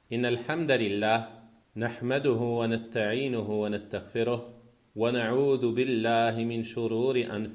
إن الحمد لله نحمده ونستعينه ونستغفره ونعوذ بالله من شرور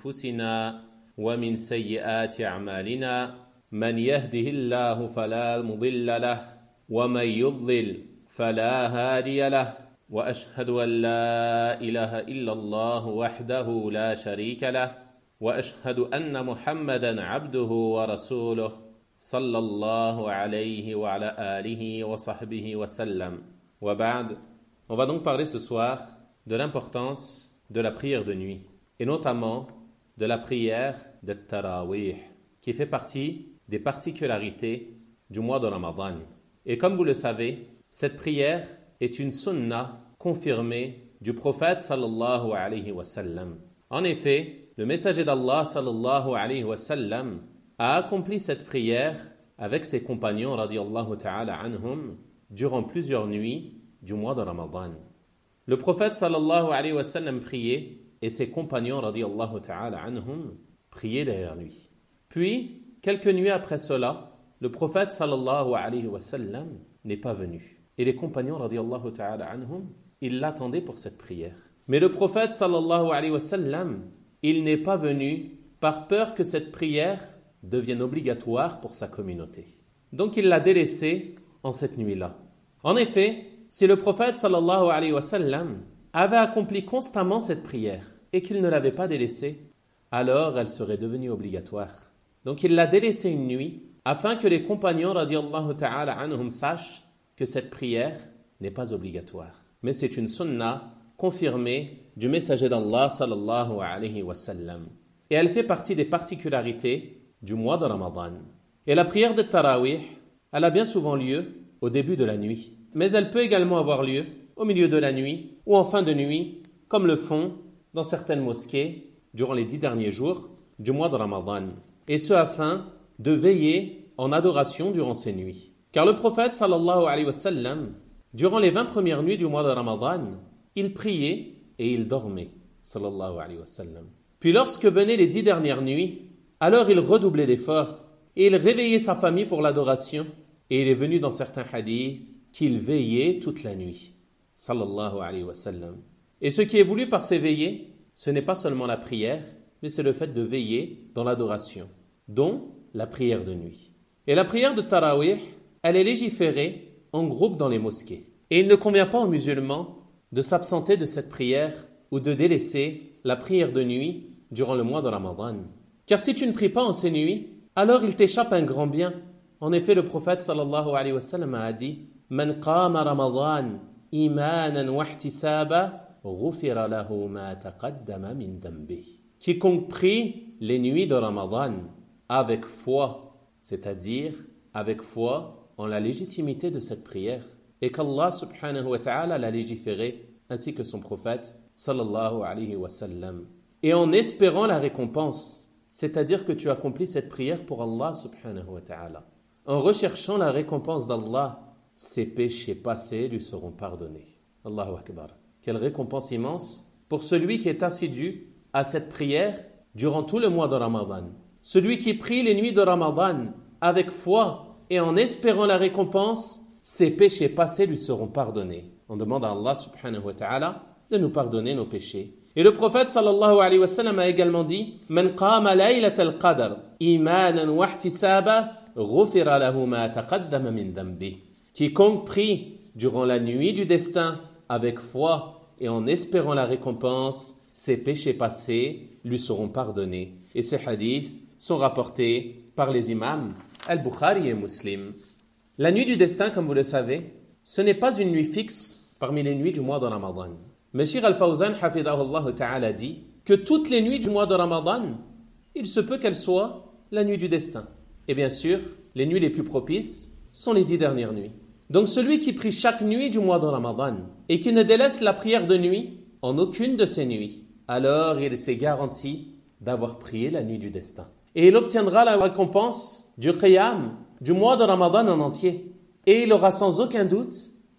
أنفسنا ومن سيئات أعمالنا من يهده الله فلا مضل له ومن يضلل فلا هادي له وأشهد أن لا إله إلا الله وحده لا شريك له وأشهد أن محمدا عبده ورسوله صلى الله عليه وعلى آله وصحبه وسلم وبعد. On va donc parler ce soir de l'importance de la prière de nuit et notamment de la prière de Tarawih qui fait partie des particularités du mois de Ramadan. Et comme vous le savez, cette prière est une sunna confirmée du prophète sallallahu alayhi wa sallam. En effet, le messager d'Allah sallallahu alayhi wa sallam a accompli cette prière avec ses compagnons radiyallahu ta'ala anhum durant plusieurs nuits du mois de Ramadan. Le prophète sallallahu alayhi wa sallam priait et ses compagnons radiyallahu ta'ala anhum priaient derrière lui. Puis, quelques nuits après cela, le prophète sallallahu alayhi wa sallam n'est pas venu. Et les compagnons radiyallahu ta'ala anhum, ils l'attendaient pour cette prière. Mais le prophète sallallahu alayhi wa sallam, il n'est pas venu par peur que cette prière devienne obligatoire pour sa communauté. Donc il l'a délaissée en cette nuit-là. En effet, si le prophète sallallahu alayhi wa sallam avait accompli constamment cette prière et qu'il ne l'avait pas délaissée, alors elle serait devenue obligatoire. Donc il l'a délaissée une nuit afin que les compagnons radiyallahu ta'ala anhum sachent que cette prière n'est pas obligatoire. Mais c'est une sunna confirmée du messager d'Allah sallallahu alayhi wa sallam. Et elle fait partie des particularités du mois de Ramadan. Et la prière de Tarawih, elle a bien souvent lieu au début de la nuit. Mais elle peut également avoir lieu au milieu de la nuit ou en fin de nuit, comme le font dans certaines mosquées durant les 10 derniers jours du mois de Ramadan. Et ce afin de veiller en adoration durant ces nuits. Car le prophète sallallahu alayhi wa sallam, durant les 20 premières nuits du mois de Ramadan, il priait et il dormait, sallallahu alayhi wa sallam. Puis lorsque venaient les 10 dernières nuits, alors il redoublait d'efforts et il réveillait sa famille pour l'adoration. Et il est venu dans certains hadiths qu'il veillait toute la nuit, sallallahu alayhi wa sallam. Et ce qui est voulu par ces veillées, ce n'est pas seulement la prière, mais c'est le fait de veiller dans l'adoration, dont la prière de nuit. Et la prière de Tarawih, elle est légiférée en groupe dans les mosquées. Et il ne convient pas aux musulmans de s'absenter de cette prière ou de délaisser la prière de nuit durant le mois de Ramadan. Car si tu ne pries pas en ces nuits, alors il t'échappe un grand bien. En effet, le prophète sallallahu alayhi wa sallam a dit « Man qama Ramadan imanan wa ihtisaba ghufira lahu ma taqaddama min dhanbih » Quiconque prie les nuits de Ramadan avec foi, c'est-à-dire avec foi en la légitimité de cette prière, et qu'Allah subhanahu wa ta'ala l'a légiféré, ainsi que son prophète sallallahu alayhi wa sallam, et en espérant la récompense, c'est-à-dire que tu accomplis cette prière pour Allah subhanahu wa ta'ala. En recherchant la récompense d'Allah, ses péchés passés lui seront pardonnés. Allahu Akbar. Quelle récompense immense pour celui qui est assidu à cette prière durant tout le mois de Ramadan. Celui qui prie les nuits de Ramadan avec foi et en espérant la récompense, ses péchés passés lui seront pardonnés. On demande à Allah subhanahu wa ta'ala de nous pardonner nos péchés. Et le prophète sallallahu alayhi wa sallam a également dit « Man qama laylatal qadr imanan wa ihtisaba ghufira lahu ma taqaddama min dhanbi » Quiconque prie durant la nuit du destin avec foi et en espérant la récompense, ses péchés passés lui seront pardonnés. Et ces hadiths sont rapportés par les imams Al-Bukhari et Muslim. La nuit du destin, comme vous le savez, ce n'est pas une nuit fixe parmi les nuits du mois de Ramadan. Mais Cheikh Al-Fawzan, hafidahullah ta'ala, dit que toutes les nuits du mois de Ramadan, il se peut qu'elles soient la nuit du destin. Et bien sûr, les nuits les plus propices sont les 10 dernières nuits. Donc celui qui prie chaque nuit du mois de Ramadan et qui ne délaisse la prière de nuit en aucune de ces nuits, alors il s'est garanti d'avoir prié la nuit du destin. Et il obtiendra la récompense du qiyam, du mois de Ramadan en entier. Et il aura sans aucun doute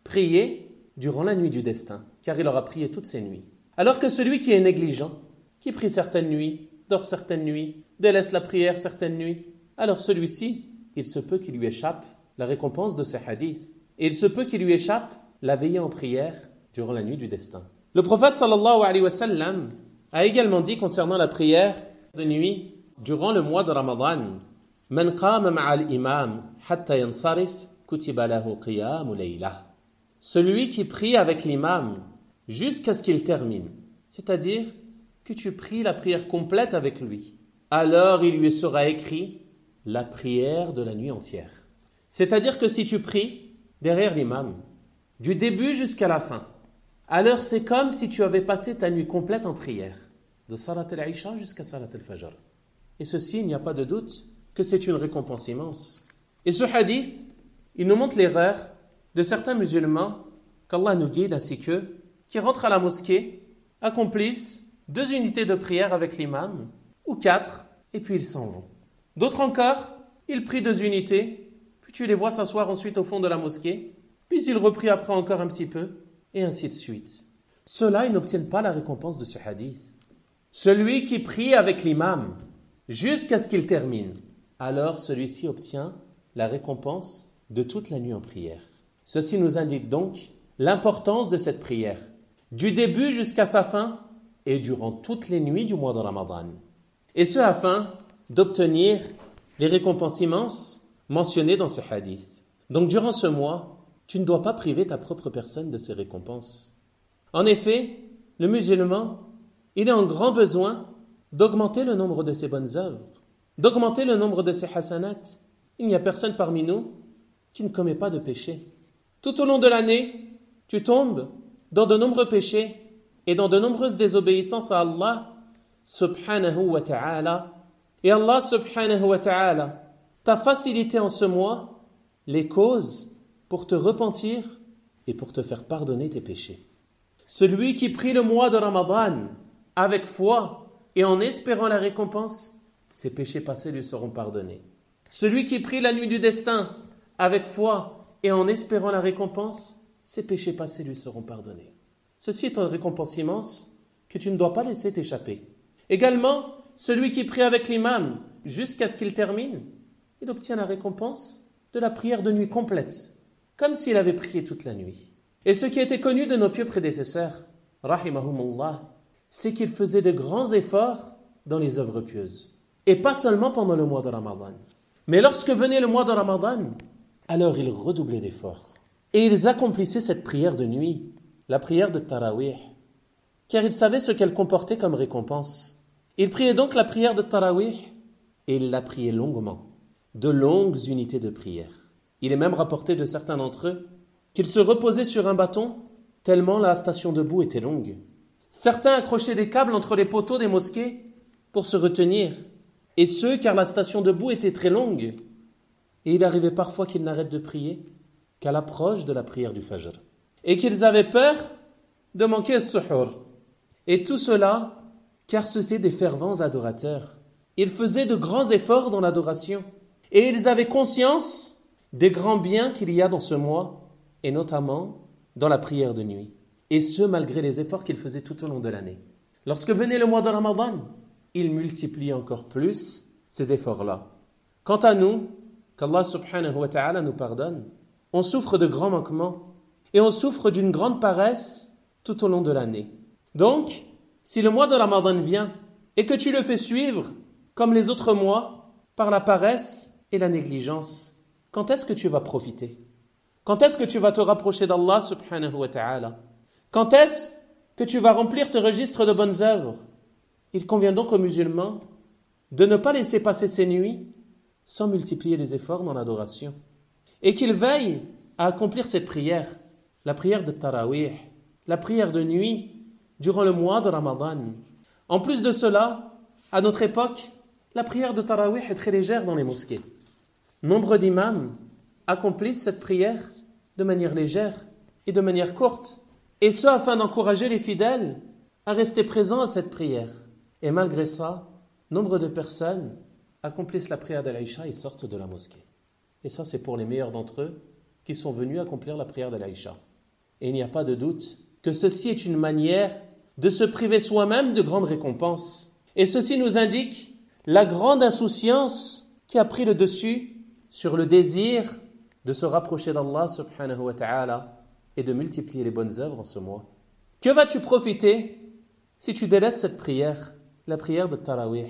prié durant la nuit du destin, car il aura prié toutes ces nuits. Alors que celui qui est négligent, qui prie certaines nuits, dort certaines nuits, délaisse la prière certaines nuits, alors celui-ci, il se peut qu'il lui échappe la récompense de ces hadiths. et il se peut qu'il lui échappe la veillée en prière durant la nuit du destin. Le prophète sallallahu alayhi wa sallam a également dit concernant la prière de nuit durant le mois de Ramadan: Man qama ma'al imam hatta yansarif kutiba lahu qiyamu laylah. Celui qui prie avec l'imam jusqu'à ce qu'il termine, c'est-à-dire que tu pries la prière complète avec lui, alors il lui sera écrit la prière de la nuit entière. C'est-à-dire que si tu pries derrière l'imam, du début jusqu'à la fin, alors c'est comme si tu avais passé ta nuit complète en prière, de Salat al-Isha jusqu'à Salat al-Fajr. Et ceci, il n'y a pas de doute que c'est une récompense immense. Et ce hadith, il nous montre l'erreur de certains musulmans, qu'Allah nous guide ainsi qu'eux, qui rentrent à la mosquée, accomplissent 2 unités de prière avec l'imam, ou 4, et puis ils s'en vont. D'autres encore, ils prient 2 unités, puis tu les vois s'asseoir ensuite au fond de la mosquée, puis ils reprient après encore un petit peu, et ainsi de suite. Ceux-là, ils n'obtiennent pas la récompense de ce hadith. Celui qui prie avec l'imam jusqu'à ce qu'il termine, alors celui-ci obtient la récompense de toute la nuit en prière. Ceci nous indique donc l'importance de cette prière, du début jusqu'à sa fin et durant toutes les nuits du mois de Ramadan. Et ce afin d'obtenir les récompenses immenses mentionnées dans ce hadith. Donc durant ce mois, tu ne dois pas priver ta propre personne de ces récompenses. En effet, le musulman, il est en grand besoin d'augmenter le nombre de ses bonnes œuvres, d'augmenter le nombre de ses hasanats. Il n'y a personne parmi nous qui ne commet pas de péché. Tout au long de l'année, tu tombes dans de nombreux péchés et dans de nombreuses désobéissances à Allah subhanahu wa ta'ala. Et Allah subhanahu wa ta'ala t'a facilité en ce mois les causes pour te repentir et pour te faire pardonner tes péchés. Celui qui prie le mois de Ramadan avec foi et en espérant la récompense, ses péchés passés lui seront pardonnés. Celui qui prie la nuit du destin avec foi et en espérant la récompense, ses péchés passés lui seront pardonnés. Ceci est une récompense immense que tu ne dois pas laisser t'échapper. Également, celui qui prie avec l'imam jusqu'à ce qu'il termine, il obtient la récompense de la prière de nuit complète, comme s'il avait prié toute la nuit. Et ce qui était connu de nos pieux prédécesseurs, rahimahumullah, c'est qu'ils faisaient de grands efforts dans les œuvres pieuses. Et pas seulement pendant le mois de Ramadan. Mais lorsque venait le mois de Ramadan, alors ils redoublaient d'efforts. Et ils accomplissaient cette prière de nuit, la prière de Tarawih, car ils savaient ce qu'elle comportait comme récompense. Ils priaient donc la prière de Tarawih, et ils la priaient longuement, de longues unités de prière. Il est même rapporté de certains d'entre eux qu'ils se reposaient sur un bâton, tellement la station debout était longue. Certains accrochaient des câbles entre les poteaux des mosquées pour se retenir, et ceux car la station debout était très longue, et il arrivait parfois qu'ils n'arrêtent de prier qu'à l'approche de la prière du Fajr, et qu'ils avaient peur de manquer le suhour. Et tout cela, car c'étaient des fervents adorateurs. Ils faisaient de grands efforts dans l'adoration, et ils avaient conscience des grands biens qu'il y a dans ce mois, et notamment dans la prière de nuit. Et ce, malgré les efforts qu'ils faisaient tout au long de l'année. Lorsque venait le mois de Ramadan, ils multiplient encore plus ces efforts-là. Quant à nous, qu'Allah subhanahu wa ta'ala nous pardonne, on souffre de grands manquements et on souffre d'une grande paresse tout au long de l'année. Donc, si le mois de Ramadan vient et que tu le fais suivre, comme les autres mois, par la paresse et la négligence, quand est-ce que tu vas profiter? Quand est-ce que tu vas te rapprocher d'Allah subhanahu wa ta'ala? Quand est-ce que tu vas remplir tes registres de bonnes œuvres? Il convient donc aux musulmans de ne pas laisser passer ces nuits sans multiplier les efforts dans l'adoration. Et qu'ils veillent à accomplir cette prière, la prière de Tarawih, la prière de nuit, durant le mois de Ramadan. En plus de cela, à notre époque, la prière de Tarawih est très légère dans les mosquées. Nombre d'imams accomplissent cette prière de manière légère et de manière courte, et ce afin d'encourager les fidèles à rester présents à cette prière. Et malgré ça, nombre de personnes accomplissent la prière de l'Aïcha et sortent de la mosquée. Et ça, c'est pour les meilleurs d'entre eux qui sont venus accomplir la prière de l'Aïcha. Et il n'y a pas de doute que ceci est une manière de se priver soi-même de grandes récompenses. Et ceci nous indique la grande insouciance qui a pris le dessus sur le désir de se rapprocher d'Allah subhanahu wa ta'ala et de multiplier les bonnes œuvres en ce mois. Que vas-tu profiter si tu délaisses cette prière, la prière de Tarawih?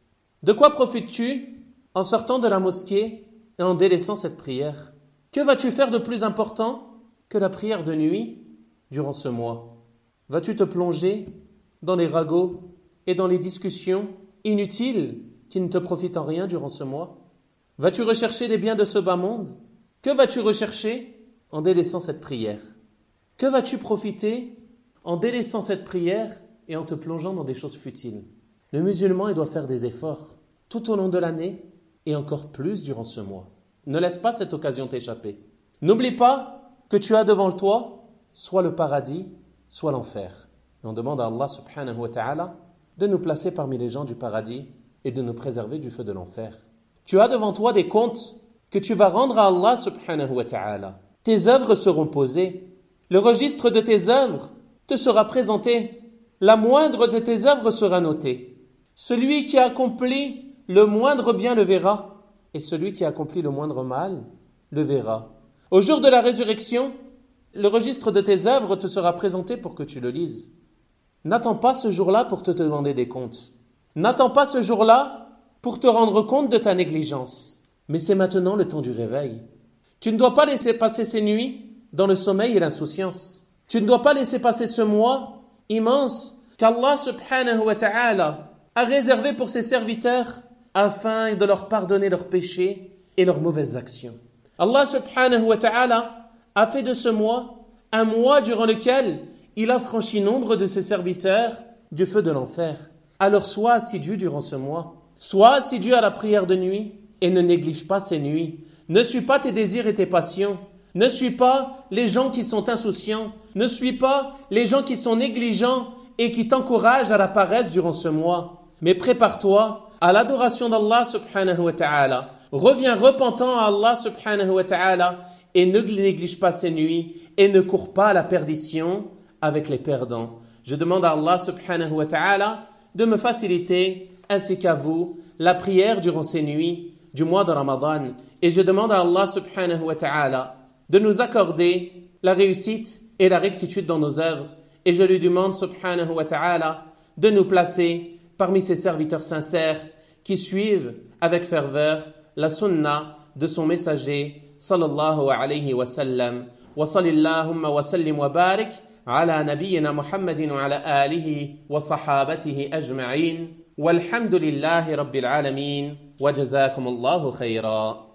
De quoi profites-tu en sortant de la mosquée et en délaissant cette prière? Que vas-tu faire de plus important que la prière de nuit durant ce mois? Vas-tu te plonger dans les ragots et dans les discussions inutiles qui ne te profitent en rien durant ce mois? Vas-tu rechercher les biens de ce bas monde? Que vas-tu rechercher en délaissant cette prière? Que vas-tu profiter en délaissant cette prière et en te plongeant dans des choses futiles? Le musulman, il doit faire des efforts tout au long de l'année et encore plus durant ce mois. Ne laisse pas cette occasion t'échapper. N'oublie pas que tu as devant toi soit le paradis, soit l'enfer. Et on demande à Allah subhanahu wa ta'ala de nous placer parmi les gens du paradis et de nous préserver du feu de l'enfer. Tu as devant toi des comptes que tu vas rendre à Allah subhanahu wa ta'ala. Tes œuvres seront posées. Le registre de tes œuvres te sera présenté. La moindre de tes œuvres sera notée. Celui qui a accompli le moindre bien le verra, et celui qui a accompli le moindre mal le verra. Au jour de la résurrection, le registre de tes œuvres te sera présenté pour que tu le lises. N'attends pas ce jour-là pour te demander des comptes. N'attends pas ce jour-là pour te rendre compte de ta négligence. Mais c'est maintenant le temps du réveil. Tu ne dois pas laisser passer ces nuits dans le sommeil et l'insouciance. Tu ne dois pas laisser passer ce mois immense qu'Allah subhanahu wa ta'ala a réservé pour ses serviteurs afin de leur pardonner leurs péchés et leurs mauvaises actions. Allah subhanahu wa ta'ala a fait de ce mois un mois durant lequel il a franchi nombre de ses serviteurs du feu de l'enfer. Alors sois assidu durant ce mois. Sois assidu à la prière de nuit et ne néglige pas ces nuits. Ne suis pas tes désirs et tes passions. Ne suis pas les gens qui sont insouciants. Ne suis pas les gens qui sont négligents et qui t'encouragent à la paresse durant ce mois. Mais prépare-toi à l'adoration d'Allah subhanahu wa ta'ala. Reviens repentant à Allah subhanahu wa ta'ala et ne néglige pas ces nuits et ne cours pas à la perdition avec les perdants. Je demande à Allah subhanahu wa ta'ala de me faciliter, ainsi qu'à vous, la prière durant ces nuits du mois de Ramadan. Et je demande à Allah subhanahu wa ta'ala de nous accorder la réussite et la rectitude dans nos œuvres. Et je lui demande subhanahu wa ta'ala de nous placer parmi ses serviteurs sincères qui suivent avec ferveur la sunna de son messager sallallahu alayhi wa sallam. Wa salillahumma wa sallim wa barik ala nabiyyina Muhammadin wa ala alihi wa sahabatihi ajma'in. Walhamdulillahi rabbil alamin. Wa jazakumullahu khayra.